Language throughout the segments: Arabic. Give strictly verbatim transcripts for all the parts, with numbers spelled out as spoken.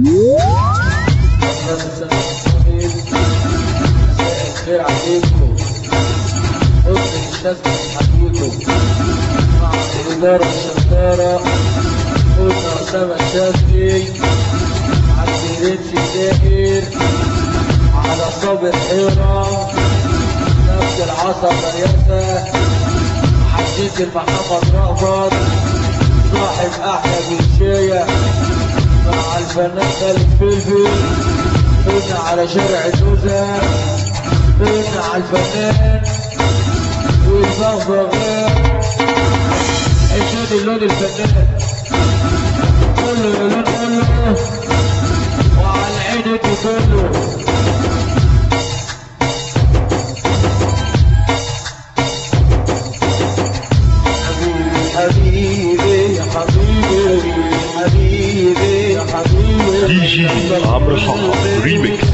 خير عليكم حسن الشاذ حبيبكم مع الإدارة الشطارة قلنا أسامة الشاذلي عبد الرنش الداهر على صابر حيرة نفس العصا مريسة حجيج محمد رأفت صاحب أحلى بنشاية مع الفنان خالد فلفل قلنا على شارع الجوزة قلنا على الفنان والبغبغاء عشان اللون الفنان كله يا لون كله وعلى العين كله حبيبي يا حبيبي حبيبي يا حبيبي دي جي عمرو حاحة ريميكس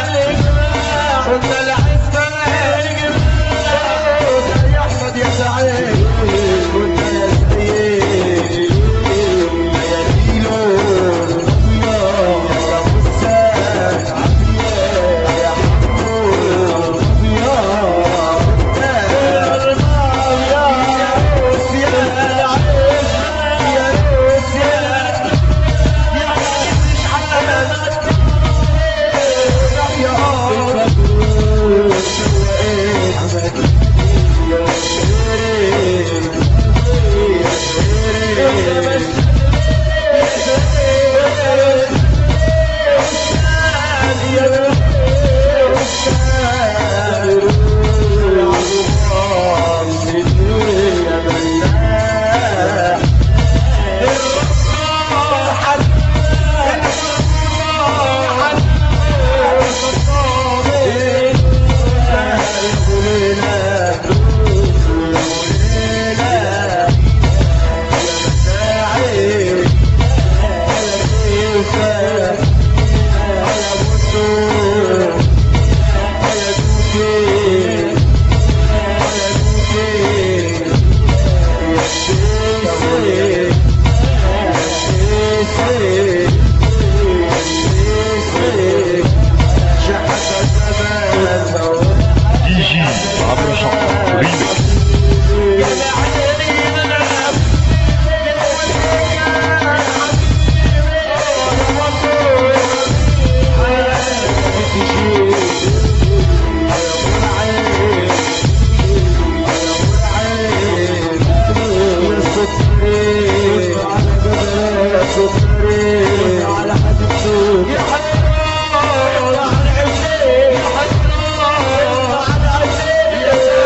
يا سعيد عمرو حق ريميكس. على حد الشوق يا حرام يا حسين يا حرام على حسين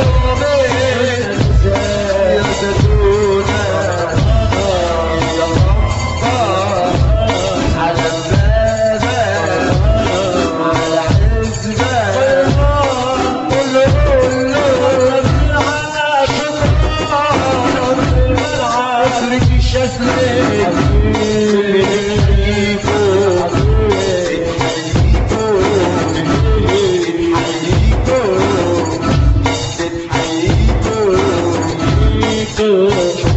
يا زيتونة يا ربا على بابك على حزبك كله كله بالعاب بالعاب لك الشسلك Good.